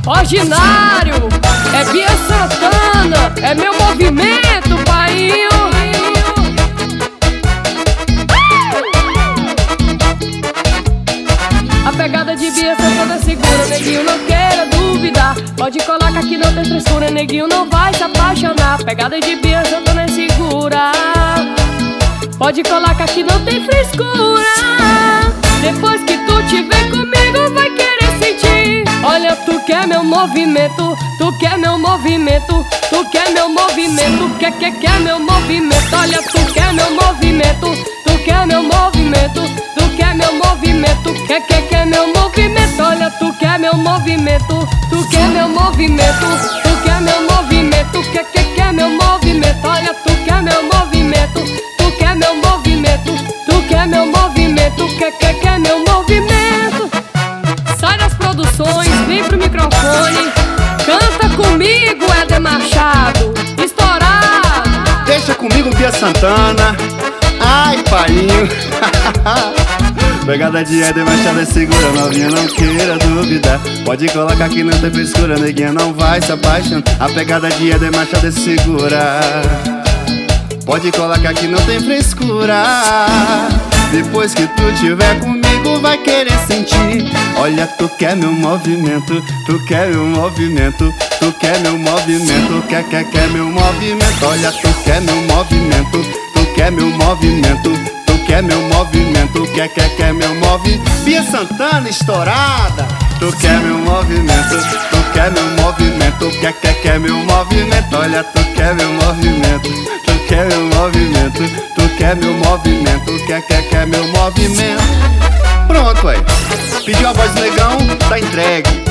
ordinário. É Bia Santana, é meu movimento, painho. A pegada de Bia Santana segura, neguinho, não queira duvidar. Pode colar que aqui não tem frescura, neguinho, não vai se apaixonar. Pegada de Bia Santana segura. Pode colar que aqui não tem frescura. Depois que tu tiver comigo vai querer sentir. Olha, tu quer meu movimento, tu quer meu movimento, tu quer meu movimento, quer meu movimento. Olha, tu quer meu movimento, tu quer meu movimento, tu quer meu movimento, quer meu movimento. Olha, tu quer meu movimento, tu quer meu movimento, tu quer meu movimento, quer meu movimento. Olha, tu quer meu movimento, tu quer meu movimento, tu quer meu movimento, quer meu movimento. Sai das produções, vem pro microfone, canta comigo, Éder Machado, estourado. Deixa comigo, Bia Santana. Ai, painho. Pegada de Éder Machado é segura, novinha, não queira duvidar. Pode colocar que não tem frescura, neguinha, não vai se apaixonar. A pegada de Éder Machado é segura. Pode colocar que não tem frescura. Depois que tu tiver comigo vai querer sentir. Olha, tu quer meu movimento, tu quer meu movimento, tu quer meu movimento, quer meu movimento. Olha, tu quer meu movimento, tu quer meu movimento, tu quer meu movimento, quer meu movimento. Bia Santana estourada. Tu quer meu movimento, tu quer meu movimento, quer meu movimento. Olha, tu quer meu movimento, tu quer meu movimento, tu quer meu movimento, quer meu movimento. Pronto, aí. Pediu a voz do negão, tá entregue.